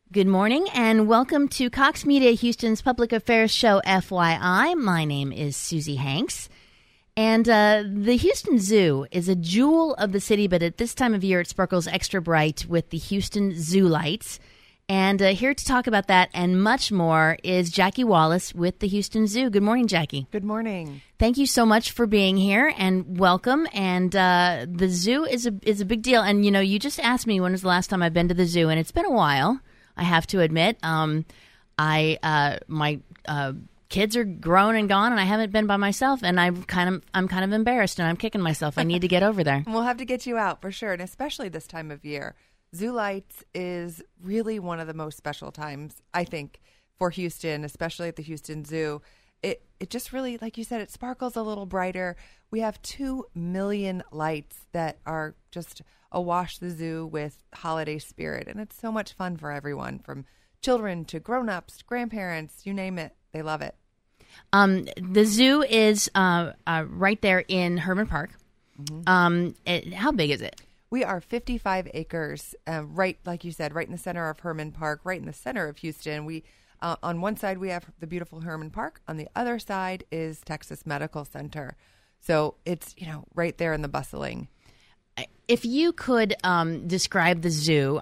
Good morning and welcome to Cox Media Houston's Public Affairs Show, FYI. My name is Susie Hanks. And the Houston Zoo is a jewel of the city, but at this time of year it sparkles extra bright with the Houston Zoo Lights. And here to talk about that and much more is Jackie Wallace with the Houston Zoo. Good morning, Jackie. Good morning. Thank you so much for being here and welcome. And the zoo is a big deal. And, you know, you just asked me when was the last time I've been to the zoo, and it's been a while. I have to admit, my kids are grown and gone, and I haven't been by myself, and I'm kind of embarrassed, and I'm kicking myself. I need to get over there. We'll have to get you out for sure, and especially this time of year. Zoo Lights is really one of the most special times, I think, for Houston, especially at the Houston Zoo. It just really, like you said, it sparkles a little brighter. We have 2 million lights that are just awash the zoo with holiday spirit, and it's so much fun for everyone, from children to grown-ups, grandparents, you name it. They love it. The zoo is right there in Herman Park. Mm-hmm. How big is it? We are 55 acres, right, like you said, right in the center of Herman Park, right in the center of Houston. We on one side, we have the beautiful Herman Park. On the other side is Texas Medical Center. So it's, right there in the bustling. If you could describe the zoo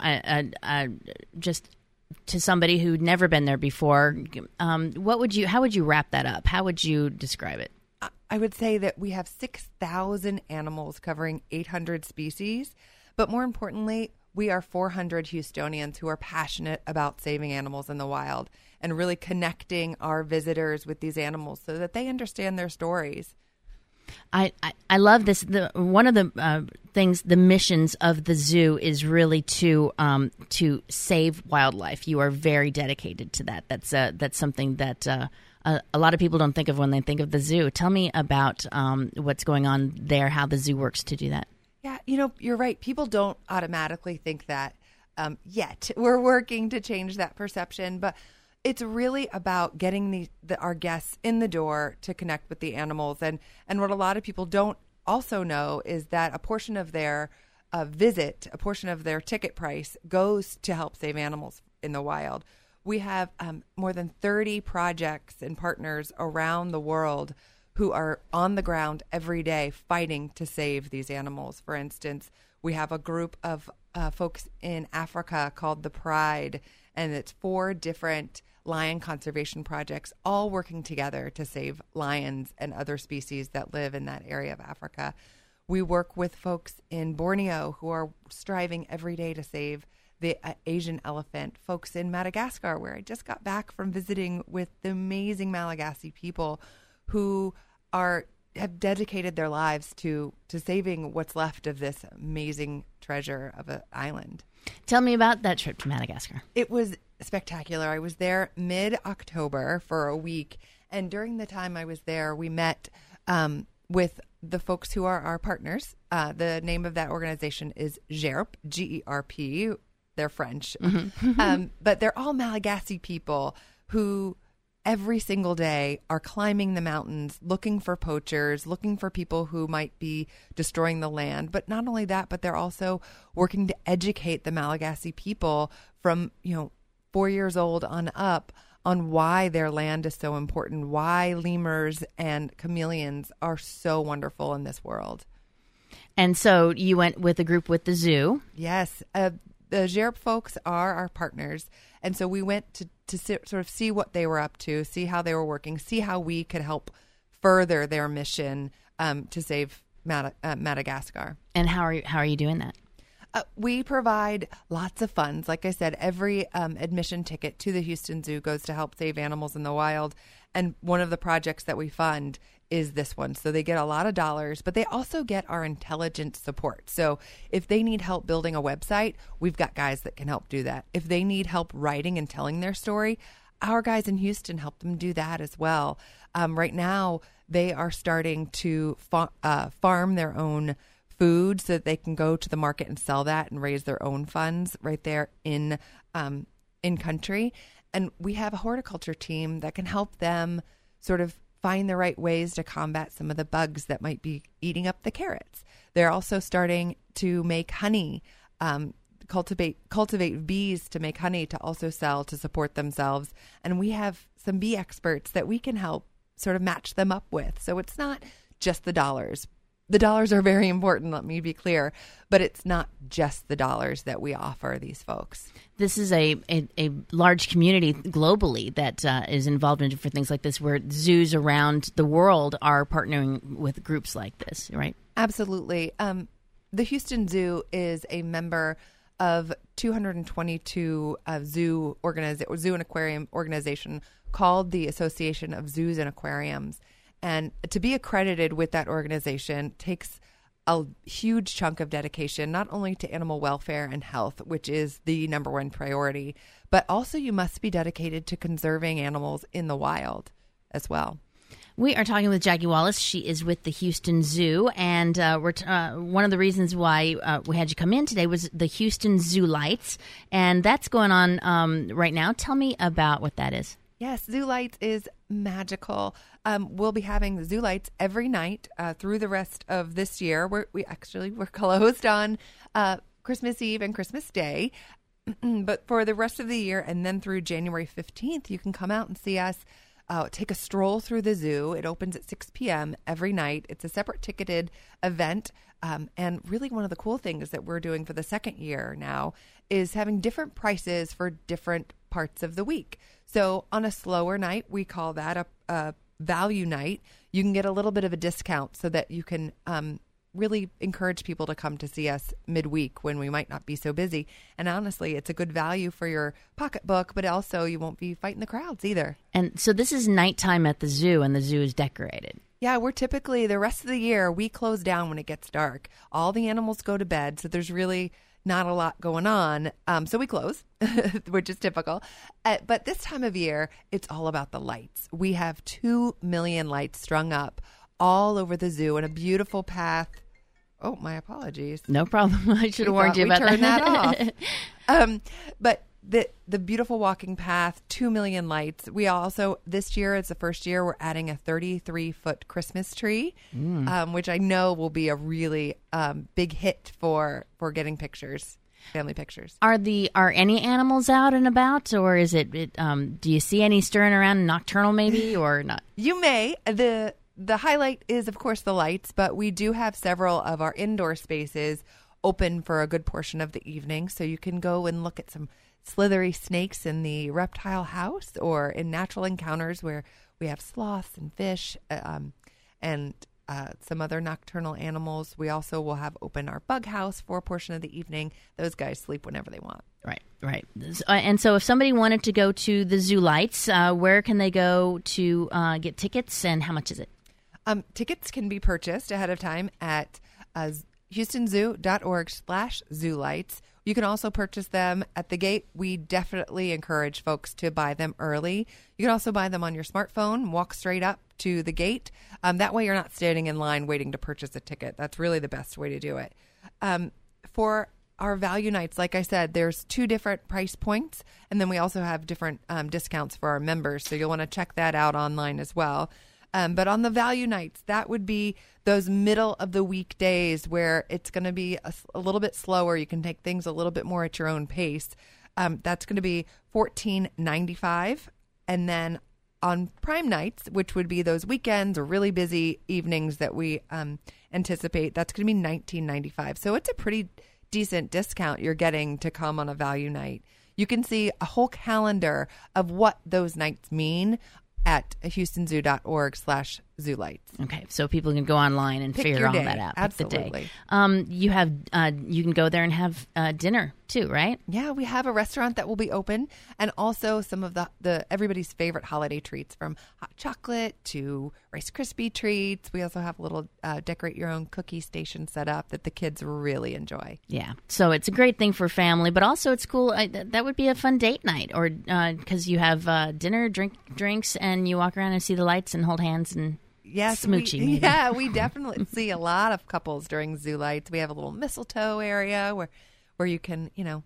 just to somebody who'd never been there before, how would you wrap that up? How would you describe it? I would say that we have 6,000 animals covering 800 species, but more importantly, we are 400 Houstonians who are passionate about saving animals in the wild and really connecting our visitors with these animals so that they understand their stories. I love this. One of the things, the missions of the zoo is really to save wildlife. You are very dedicated to that. That's something that a lot of people don't think of when they think of the zoo. Tell me about what's going on there, how the zoo works to do that. Yeah, you're right. People don't automatically think that yet. We're working to change that perception, but it's really about getting our guests in the door to connect with the animals. And what a lot of people don't also know is that a portion of their visit, a portion of their ticket price goes to help save animals in the wild. We have more than 30 projects and partners around the world who are on the ground every day fighting to save these animals. For instance, we have a group of folks in Africa called the Pride, and it's 4 different lion conservation projects all working together to save lions and other species that live in that area of Africa. We work with folks in Borneo who are striving every day to save the Asian elephant, folks in Madagascar, where I just got back from visiting with the amazing Malagasy people who have dedicated their lives to saving what's left of this amazing treasure of an island. Tell me about that trip to Madagascar. It was spectacular. I was there mid-October for a week, and during the time I was there, we met with the folks who are our partners. The name of that organization is GERP, G-E-R-P. They're French. Mm-hmm. But they're all Malagasy people who every single day are climbing the mountains, looking for poachers, looking for people who might be destroying the land. But not only that, but they're also working to educate the Malagasy people from, 4 years old on up on why their land is so important, why lemurs and chameleons are so wonderful in this world. And so you went with a group with the zoo. Yes. The GERP folks are our partners. And so we went to sort of see what they were up to, see how they were working, see how we could help further their mission to save Madagascar. And how are you doing that? We provide lots of funds. Like I said, every admission ticket to the Houston Zoo goes to help save animals in the wild. And one of the projects that we fund is this one. So they get a lot of dollars, but they also get our intelligence support. So if they need help building a website, we've got guys that can help do that. If they need help writing and telling their story, our guys in Houston help them do that as well. Right now, they are starting to farm their own food so that they can go to the market and sell that and raise their own funds right there in country. And we have a horticulture team that can help them sort of find the right ways to combat some of the bugs that might be eating up the carrots. They're also starting to make honey cultivate bees to make honey to also sell to support themselves. And we have some bee experts that we can help sort of match them up with. So it's not just the dollars. The dollars are very important, let me be clear, but it's not just the dollars that we offer these folks. This is a large community globally that is involved in different things like this, where zoos around the world are partnering with groups like this, right? Absolutely. The Houston Zoo is a member of 222 zoo and aquarium organization called the Association of Zoos and Aquariums. And to be accredited with that organization takes a huge chunk of dedication, not only to animal welfare and health, which is the number one priority, but also you must be dedicated to conserving animals in the wild as well. We are talking with Jackie Wallace. She is with the Houston Zoo, and one of the reasons why we had you come in today was the Houston Zoo Lights, and that's going on right now. Tell me about what that is. Yes, Zoo Lights is magical. We'll be having the Zoo Lights every night through the rest of this year. We're closed on Christmas Eve and Christmas Day, but for the rest of the year and then through January 15th, you can come out and see us. Take a stroll through the zoo. It opens at 6 p.m. every night. It's a separate ticketed event. And really one of the cool things that we're doing for the second year now is having different prices for different parts of the week. So on a slower night, we call that a value night. You can get a little bit of a discount so that you can really encourage people to come to see us midweek when we might not be so busy. And honestly, it's a good value for your pocketbook, but also you won't be fighting the crowds either. And so this is nighttime at the zoo, and the zoo is decorated. Yeah, we're typically, the rest of the year, we close down when it gets dark. All the animals go to bed, so there's really not a lot going on. So we close, which is typical. But this time of year, it's all about the lights. We have 2 million lights strung up all over the zoo and a beautiful path. Oh, my apologies. No problem. I should have warned you about that. We turned that off. But the beautiful walking path, 2 million lights. We also, this year, it's the first year, we're adding a 33-foot Christmas tree, which I know will be a really big hit for getting pictures, family pictures. Are any animals out and about, or is it do you see any stirring around, nocturnal maybe, or not? You may. The highlight is, of course, the lights, but we do have several of our indoor spaces open for a good portion of the evening, so you can go and look at some slithery snakes in the reptile house or in natural encounters where we have sloths and fish and some other nocturnal animals. We also will have open our bug house for a portion of the evening. Those guys sleep whenever they want. Right. And so if somebody wanted to go to the Zoo Lights, where can they go to get tickets, and how much is it? Tickets can be purchased ahead of time at houstonzoo.org/zoolights. You can also purchase them at the gate. We definitely encourage folks to buy them early. You can also buy them on your smartphone, walk straight up to the gate. That way you're not standing in line waiting to purchase a ticket. That's really the best way to do it. For our value nights, like I said, there's 2 different price points, and then we also have different discounts for our members. So you'll want to check that out online as well. But on the value nights, that would be those middle of the week days where it's going to be a little bit slower. You can take things a little bit more at your own pace. That's going to be $14.95. And then on prime nights, which would be those weekends or really busy evenings that we anticipate, that's going to be $19.95. So it's a pretty decent discount you're getting to come on a value night. You can see a whole calendar of what those nights mean at houstonzoo.org/zoolights. Okay, so people can go online and figure all that out. Absolutely. You can go there and have dinner too, right? Yeah, we have a restaurant that will be open, and also some of the everybody's favorite holiday treats, from hot chocolate to Rice Krispie treats. We also have a little decorate your own cookie station set up that the kids really enjoy. Yeah, so it's a great thing for family, but also it's cool. That would be a fun date night, or because you have dinner, drinks, and you walk around and see the lights and hold hands and. Yes, smooching. We definitely see a lot of couples during Zoo Lights. We have a little mistletoe area where you can,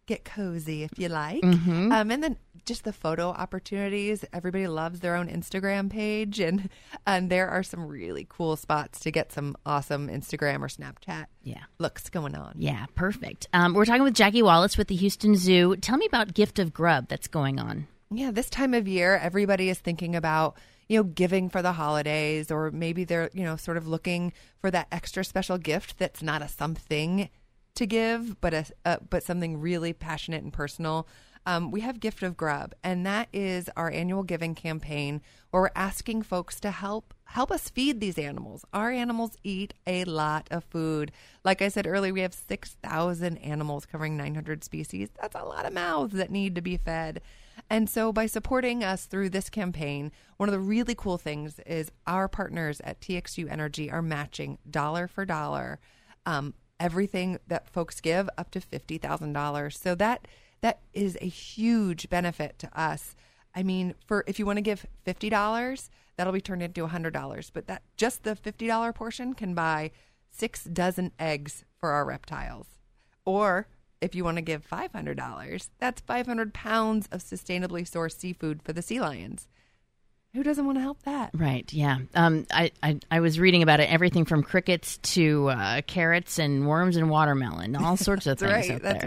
get cozy if you like. And then just the photo opportunities. Everybody loves their own Instagram page, and there are some really cool spots to get some awesome Instagram or Snapchat looks going on. Yeah, perfect. We're talking with Jackie Wallace with the Houston Zoo. Tell me about Gift of Grub that's going on. Yeah, this time of year, everybody is thinking about, giving for the holidays, or maybe they're, sort of looking for that extra special gift that's not a something to give, but something really passionate and personal. We have Gift of Grub, and that is our annual giving campaign where we're asking folks to help us feed these animals. Our animals eat a lot of food. Like I said earlier, we have 6,000 animals covering 900 species. That's a lot of mouths that need to be fed. And so by supporting us through this campaign, one of the really cool things is our partners at TXU Energy are matching dollar for dollar everything that folks give up to $50,000. So that is a huge benefit to us. I mean, if you want to give $50, that'll be turned into $100. But that just the $50 portion can buy 6 dozen eggs for our reptiles. Or if you want to give $500, that's 500 pounds of sustainably sourced seafood for the sea lions. Who doesn't want to help that? Right, yeah. I was reading about it, everything from crickets to carrots and worms and watermelon, all sorts of things out there. That's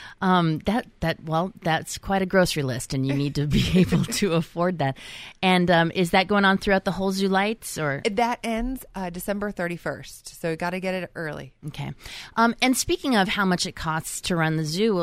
right. That's quite a grocery list, and you need to be able to afford that. And is that going on throughout the whole Zoo Lights? Or that ends December 31st, so you got to get it early. Okay. And speaking of how much it costs to run the zoo,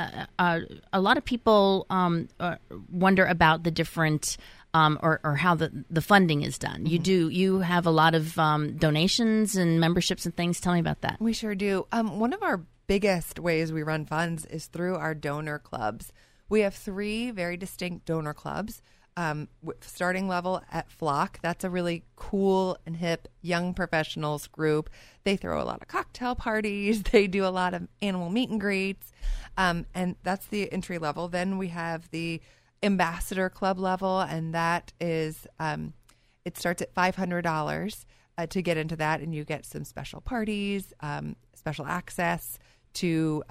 a lot of people wonder about the different or how the funding is done. You have a lot of donations and memberships and things. Tell me about that. We sure do. One of our biggest ways we run funds is through our donor clubs. We have 3 very distinct donor clubs. Starting level at Flock. That's a really cool and hip young professionals group. They throw a lot of cocktail parties. They do a lot of animal meet and greets. And that's the entry level. Then we have the Ambassador Club level, and that is it starts at $500 to get into that, and you get some special parties, special access to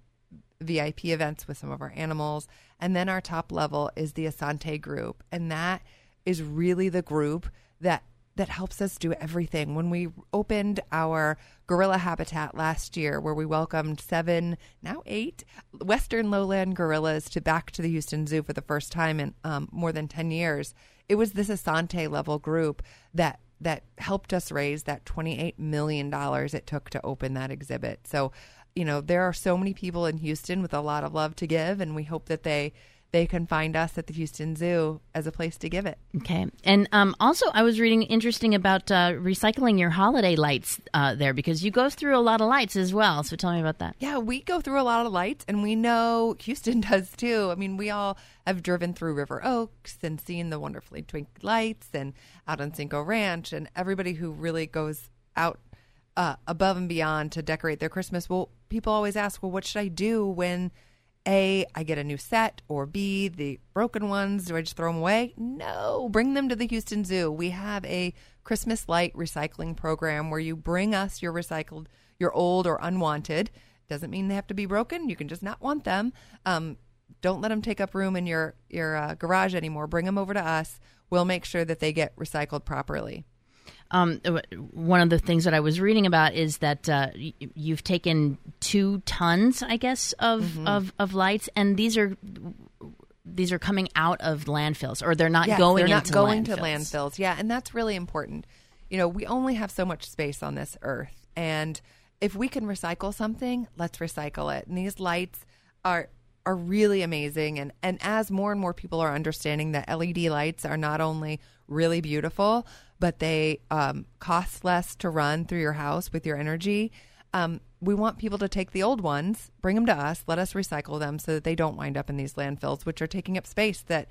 VIP events with some of our animals. And then our top level is the Asante group, and that is really the group that helps us do everything. When we opened our gorilla habitat last year, where we welcomed 7, now 8, Western lowland gorillas back to the Houston Zoo for the first time in more than 10 years, it was this Asante level group that helped us raise that $28 million it took to open that exhibit. So, there are so many people in Houston with a lot of love to give, and we hope that they can find us at the Houston Zoo as a place to give it. Okay. And also, I was reading interesting about recycling your holiday lights there, because you go through a lot of lights as well. So tell me about that. Yeah, we go through a lot of lights, and we know Houston does too. I mean, we all have driven through River Oaks and seen the wonderfully twinkly lights, and out on Cinco Ranch, and everybody who really goes out above and beyond to decorate their Christmas. Well, people always ask, well, what should I do when A, I get a new set, or B, the broken ones, do I just throw them away? No, bring them to the Houston Zoo. We have a Christmas light recycling program where you bring us your recycled, your old or unwanted. Doesn't mean they have to be broken. You can just not want them. Don't let them take up room in your garage anymore. Bring them over to us. We'll make sure that they get recycled properly. One of the things that I was reading about is that you've taken 2 tons, I guess, of lights, and these are coming out of landfills, or they're not going to landfills. Yeah, and that's really important. We only have so much space on this earth, and if we can recycle something, let's recycle it. And these lights are really amazing, and as more and more people are understanding that LED lights are not only really beautiful, but they cost less to run through your house with your energy. We want people to take the old ones, bring them to us, let us recycle them so that they don't wind up in these landfills, which are taking up space that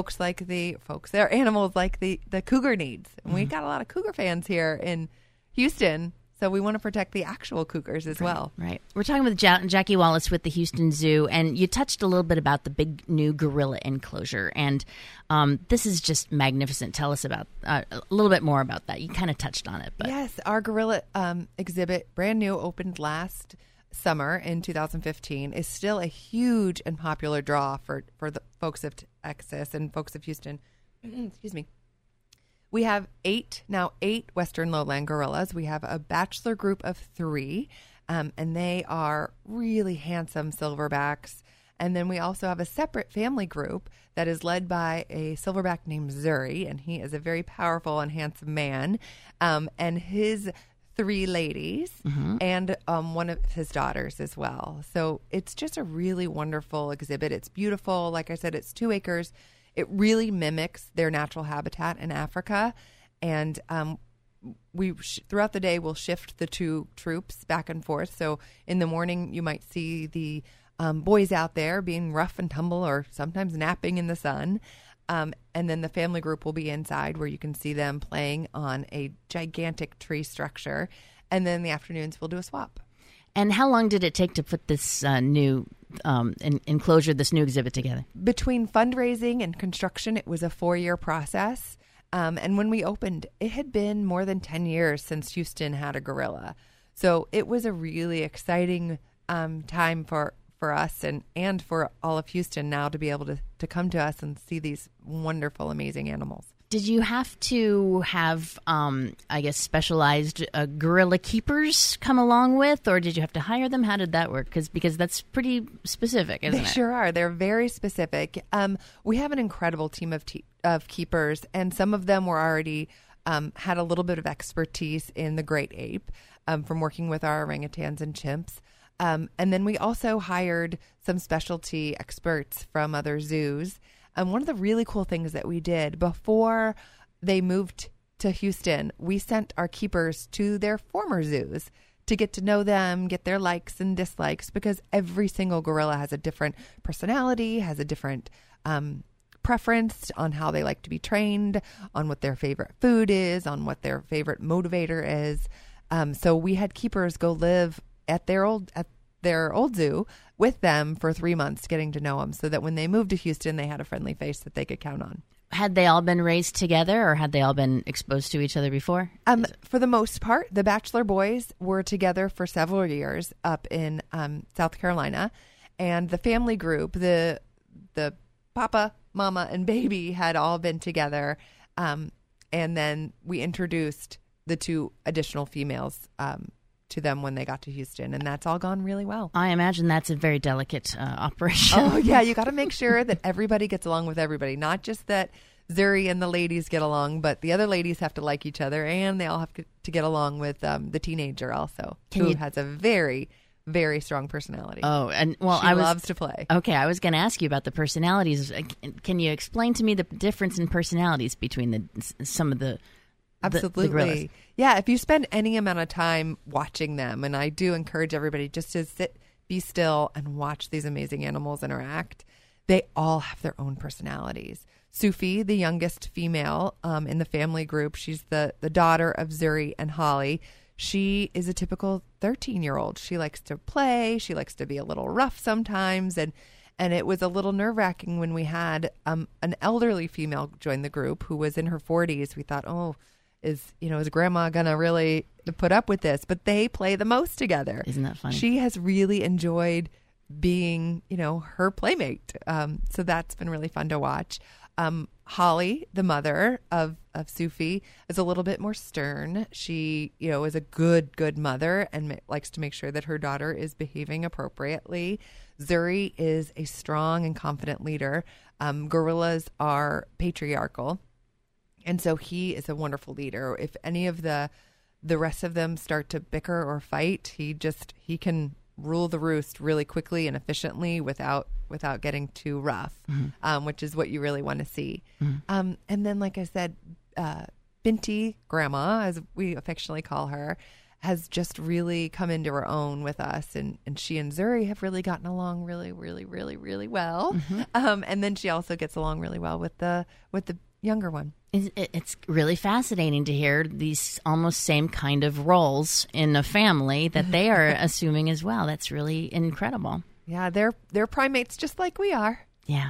their animals like the cougar needs. And we've got a lot of cougar fans here in Houston. So we want to protect the actual cougars as well. Right. We're talking with Jackie Wallace with the Houston Zoo, and you touched a little bit about the big new gorilla enclosure, and this is just magnificent. Tell us about a little bit more about that. You kind of touched on it. But. Yes, our gorilla exhibit, brand new, opened last summer in 2015 is still a huge and popular draw for the folks of Texas and folks of Houston. Excuse me. We have eight Western lowland gorillas. We have a bachelor group of 3, and they are really handsome silverbacks. And then we also have a separate family group that is led by a silverback named Zuri, and he is a very powerful and handsome man. And his 3 ladies and one of his daughters as well. So it's just a really wonderful exhibit. It's beautiful. Like I said, it's 2 acres. It really mimics their natural habitat in Africa. And throughout the day, we'll shift the 2 troops back and forth. So in the morning, you might see the boys out there being rough and tumble or sometimes napping in the sun. And then the family group will be inside where you can see them playing on a gigantic tree structure. And then in the afternoons, we'll do a swap. And how long did it take to put this new enclosure, this new exhibit together? Between fundraising and construction, it was a 4-year process. And when we opened, it had been more than 10 years since Houston had a gorilla. So it was a really exciting time for us and for all of Houston now to be able to come to us and see these wonderful, amazing animals. Did you have to have, specialized gorilla keepers come along with, or did you have to hire them? How did that work? Because that's pretty specific, isn't it? They sure are. They're very specific. We have an incredible team of keepers, and some of them were already had a little bit of expertise in the great ape from working with our orangutans and chimps. And then we also hired some specialty experts from other zoos. One of the really cool things that we did before they moved to Houston, we sent our keepers to their former zoos to get to know them, get their likes and dislikes, because every single gorilla has a different personality, has a different preference on how they like to be trained, on what their favorite food is, on what their favorite motivator is. So we had keepers go live at their old zoo with them for 3 months, getting to know them, so that when they moved to Houston, they had a friendly face that they could count on. Had they all been raised together, or had they all been exposed to each other before? For the most part, the bachelor boys were together for several years up in South Carolina, and the family group, the papa, mama, and baby had all been together, and then we introduced the 2 additional females to them when they got to Houston, and that's all gone really well. I imagine that's a very delicate operation. Oh, yeah. You got to make sure that everybody gets along with everybody, not just that Zuri and the ladies get along, but the other ladies have to like each other, and they all have to get along with the teenager also, who has a very, very strong personality. Oh, and she loves to play. Okay, I was going to ask you about the personalities. Can you explain to me the difference in personalities between some of the Absolutely. Yeah, if you spend any amount of time watching them, and I do encourage everybody just to sit, be still, and watch these amazing animals interact, they all have their own personalities. Sufi, the youngest female in the family group, she's the daughter of Zuri and Holly. She is a typical 13-year-old. She likes to play. She likes to be a little rough sometimes, and it was a little nerve-wracking when we had an elderly female join the group who was in her 40s. We thought, is grandma gonna really put up with this? But they play the most together. Isn't that funny? She has really enjoyed being, her playmate. So that's been really fun to watch. Holly, the mother of Sufi, is a little bit more stern. She, is a good mother and likes to make sure that her daughter is behaving appropriately. Zuri is a strong and confident leader. Gorillas are patriarchal. And so he is a wonderful leader. If any of the rest of them start to bicker or fight, he can rule the roost really quickly and efficiently without getting too rough, which is what you really want to see. And then, like I said, Binti, Grandma, as we affectionately call her, has just really come into her own with us. And she and Zuri have really gotten along really, really, really, really well. And then she also gets along really well with the younger one. It's really fascinating to hear these almost same kind of roles in a family that they are assuming as well. That's really incredible. Yeah, they're primates just like we are. Yeah.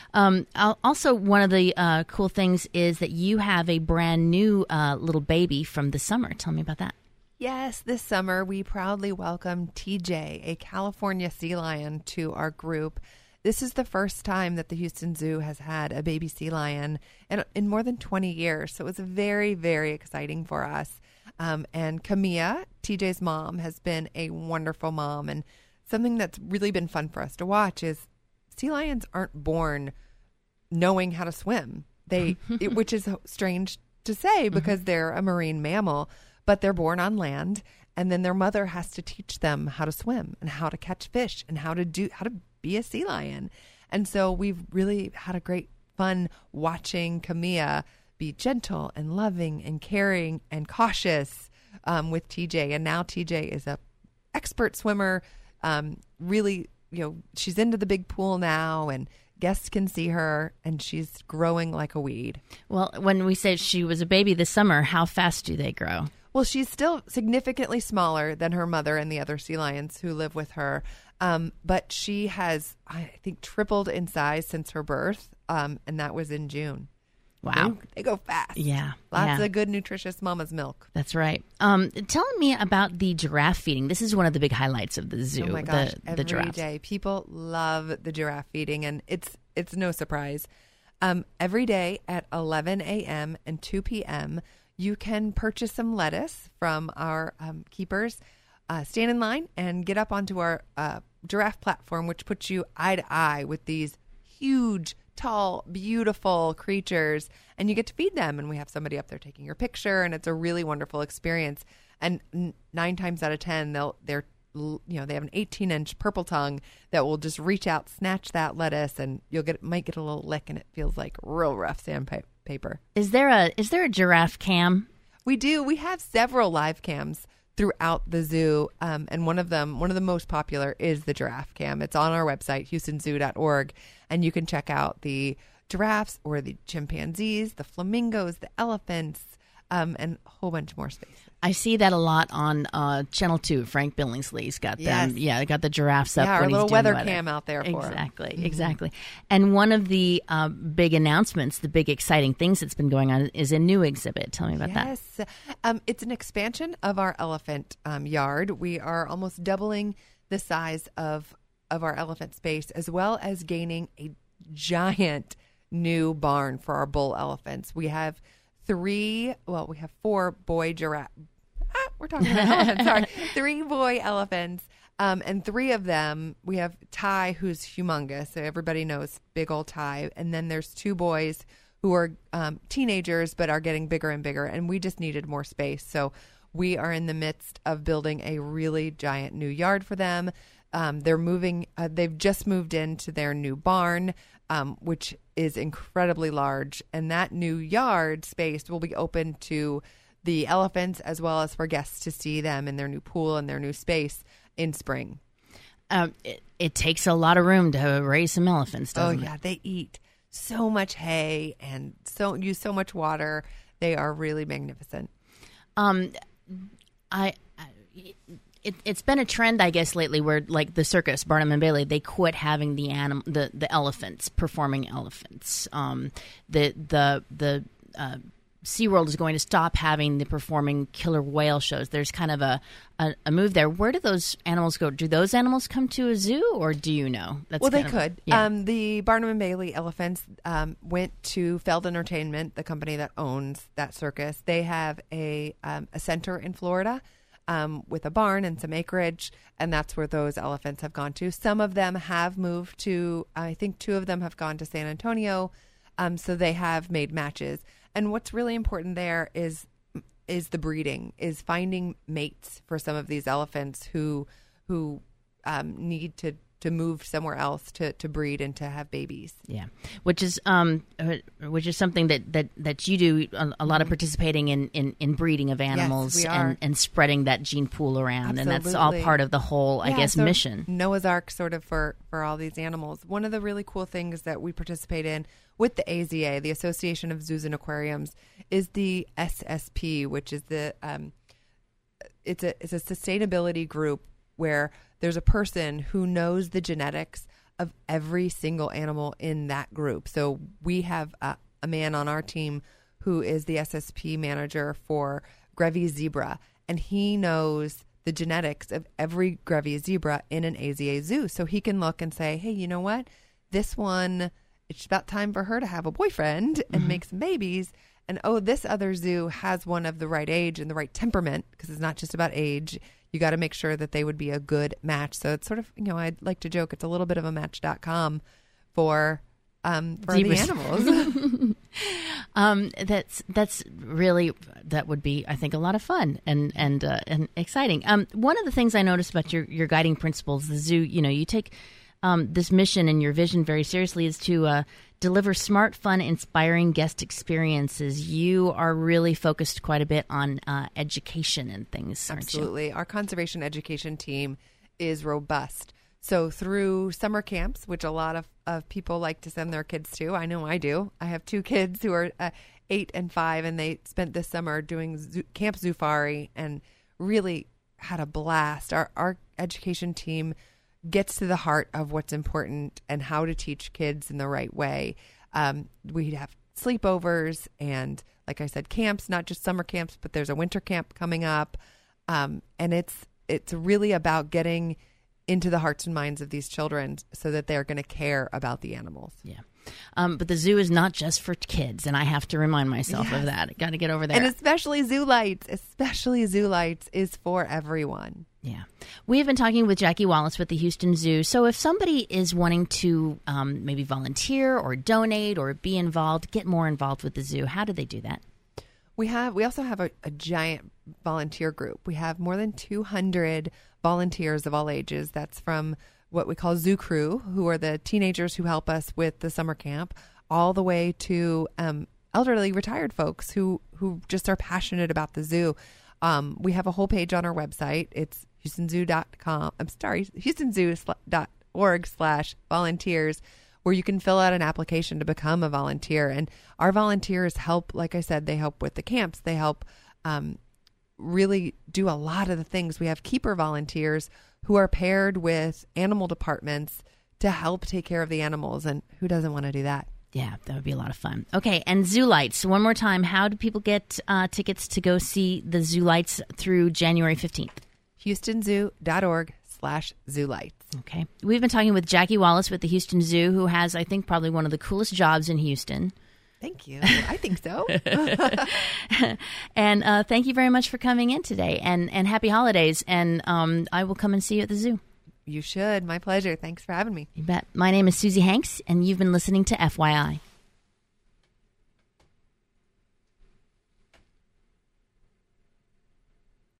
Also, one of the cool things is that you have a brand new little baby from the summer. Tell me about that. Yes, this summer we proudly welcome TJ, a California sea lion, to our group. This is the first time that the Houston Zoo has had a baby sea lion in more than 20 years. So it was very, very exciting for us. And Camilla, TJ's mom, has been a wonderful mom. And something that's really been fun for us to watch is sea lions aren't born knowing how to swim. Which is strange to say because they're a marine mammal, but they're born on land, and then their mother has to teach them how to swim and how to catch fish and how to be a sea lion. And so we've really had a great fun watching Camilla be gentle and loving and caring and cautious with TJ. And now TJ is a expert swimmer. Really, she's into the big pool now, and guests can see her, and she's growing like a weed. Well, when we say she was a baby this summer, how fast do they grow? Well, she's still significantly smaller than her mother and the other sea lions who live with her. But she has, I think, tripled in size since her birth, and that was in June. Wow. They go fast. Yeah. Lots of good, nutritious mama's milk. That's right. Tell me about the giraffe feeding. This is one of the big highlights of the zoo. Oh, my gosh. The giraffes. Day. People love the giraffe feeding, and it's no surprise. Every day at 11 a.m. and 2 p.m., you can purchase some lettuce from our keepers, stand in line, and get up onto our giraffe platform, which puts you eye to eye with these huge, tall, beautiful creatures, and you get to feed them. And we have somebody up there taking your picture, and it's a really wonderful experience. And 9 times out of 10, they have an 18-inch purple tongue that will just reach out, snatch that lettuce, and might get a little lick, and it feels like real rough sandpaper. Is there a giraffe cam? We do. We have several live cams throughout the zoo, and one of the most popular is the giraffe cam. It's on our website, houstonzoo.org, and you can check out the giraffes or the chimpanzees, the flamingos, the elephants, and a whole bunch more space. I see that a lot on Channel 2. Frank Billingsley's got them. Yes. Yeah, they got the giraffes up. Yeah, our when little he's doing weather cam out there for Exactly, them. Exactly. And one of the big announcements, the big exciting things that's been going on is a new exhibit. Tell me about that. Yes. It's an expansion of our elephant yard. We are almost doubling the size of our elephant space, as well as gaining a giant new barn for our bull elephants. We have 4 boy giraffe. We're talking about elephants. Sorry. 3 boy elephants. And 3 of them, we have Ty, who's humongous. So everybody knows big old Ty. And then there's 2 boys who are teenagers, but are getting bigger and bigger. And we just needed more space. So we are in the midst of building a really giant new yard for them. They're moving. They've just moved into their new barn, which is incredibly large. And that new yard space will be open to the elephants, as well as for guests to see them in their new pool and their new space in spring. It takes a lot of room to raise some elephants, doesn't it? Oh, yeah. They eat so much hay and use so much water. They are really magnificent. It's been a trend, I guess, lately where, like the circus, Barnum and Bailey, they quit having the elephants, performing elephants. The SeaWorld is going to stop having the performing killer whale shows. There's kind of a move there. Where do those animals go? Do those animals come to a zoo, or do you know? They could. Yeah. The Barnum and Bailey elephants went to Feld Entertainment, the company that owns that circus. They have a center in Florida with a barn and some acreage, and that's where those elephants have gone to. Some of them have moved to, I think 2 of them have gone to San Antonio, so they have made matches. And what's really important there is the breeding, is finding mates for some of these elephants who need to move somewhere else to breed and to have babies. Yeah, which is something that you do a lot of participating in breeding of animals. Yes, we are. and spreading that gene pool around. Absolutely. And that's all part of the whole, I guess, mission. Noah's Ark sort of for all these animals. One of the really cool things that we participate in with the AZA, the Association of Zoos and Aquariums, is the SSP, which is it's a sustainability group where there's a person who knows the genetics of every single animal in that group. So we have a man on our team who is the SSP manager for Grevy zebra, and he knows the genetics of every Grevy zebra in an AZA zoo. So he can look and say, hey, you know what? This one, it's about time for her to have a boyfriend and make some babies. And, oh, this other zoo has one of the right age and the right temperament, because it's not just about age. You got to make sure that they would be a good match. So it's sort of, I'd like to joke, it's a little bit of a Match.com for the animals. That's really, that would be, I think, a lot of fun and exciting. One of the things I noticed about your guiding principles, the zoo, you take this mission and your vision very seriously, is to deliver smart, fun, inspiring guest experiences. You are really focused quite a bit on education and things, aren't you? Absolutely. Our conservation education team is robust. So through summer camps, which a lot of people like to send their kids to, I know I do. I have 2 kids who are 8 and 5, and they spent this summer doing Camp Zoofari and really had a blast. Our education team gets to the heart of what's important and how to teach kids in the right way. We have sleepovers and, like I said, camps, not just summer camps, but there's a winter camp coming up. And it's really about getting into the hearts and minds of these children so that they're going to care about the animals. Yeah. But the zoo is not just for kids, and I have to remind myself of that. Got to get over there. And especially Zoo Lights is for everyone. Yeah. We have been talking with Jackie Wallace with the Houston Zoo. So if somebody is wanting to maybe volunteer or donate or be involved, get more involved with the zoo, how do they do that? We also have a giant volunteer group. We have more than 200 volunteers of all ages. That's from what we call Zoo Crew, who are the teenagers who help us with the summer camp, all the way to elderly retired folks who just are passionate about the zoo. We have a whole page on our website. It's HoustonZoo.org/volunteers, where you can fill out an application to become a volunteer. And our volunteers help, like I said, they help with the camps. They help really do a lot of the things. We have keeper volunteers who are paired with animal departments to help take care of the animals. And who doesn't want to do that? Yeah, that would be a lot of fun. Okay, and Zoo Lights. One more time, how do people get tickets to go see the Zoo Lights through January 15th? HoustonZoo.org/ZooLights. Okay. We've been talking with Jackie Wallace with the Houston Zoo, who has, I think, probably one of the coolest jobs in Houston. Thank you. I think so. And thank you very much for coming in today, and happy holidays. And I will come and see you at the zoo. You should. My pleasure. Thanks for having me. You bet. My name is Susie Hanks, and you've been listening to FYI.